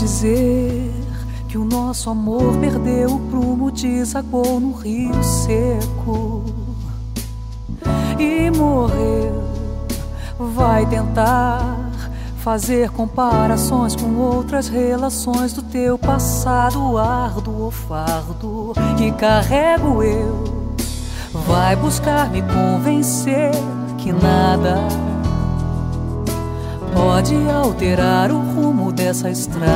dizer que o nosso amor perdeu o prumo, desaguou no rio seco e morreu. Vai tentar fazer comparações com outras relações do teu passado, árduo ou fardo que carrego eu. Vai buscar me convencer que nada pode alterar o rumo dessa estrada.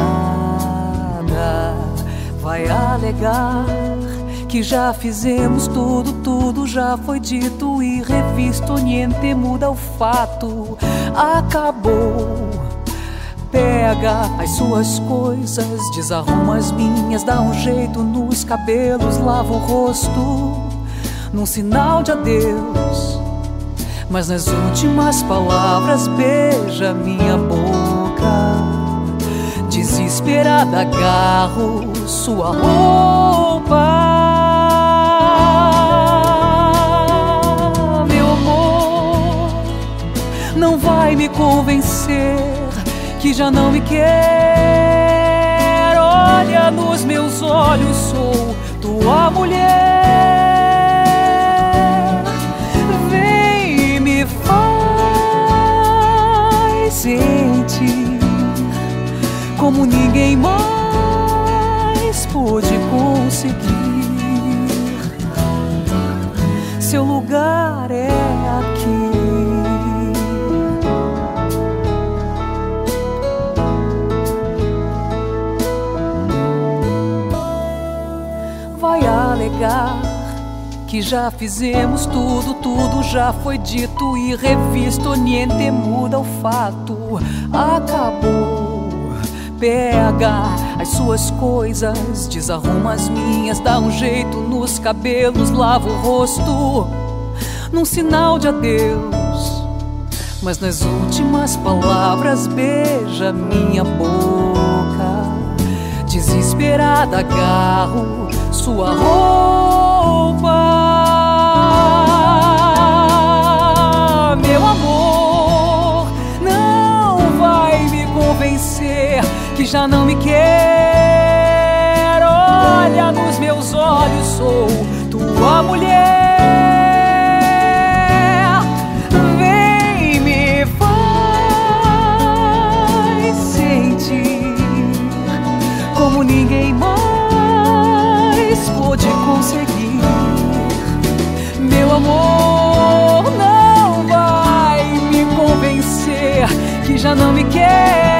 Vai alegar que já fizemos tudo, tudo já foi dito e revisto, niente muda o fato, acabou. Pega as suas coisas, desarruma as minhas, dá um jeito nos cabelos, lava o rosto num sinal de adeus. Mas nas últimas palavras beija minha boca, desesperada agarro sua roupa. Meu amor, não vai me convencer que já não me quer. Olha nos meus olhos, sou tua mulher. Sentir como ninguém mais pôde conseguir. Seu lugar é aqui. Vai alegar que já fizemos tudo, tudo já foi dito e revisto, niente muda o fato, acabou. Pega as suas coisas, desarruma as minhas, dá um jeito nos cabelos, lava o rosto num sinal de adeus. Mas nas últimas palavras beija minha boca, desesperada agarro sua roupa. Meu amor, não vai me convencer que já não me quer. Olha nos meus olhos, sou tua mulher. Vem, me faz sentir como ninguém mais pôde conseguir. Meu amor, não vai me convencer que já não me quer.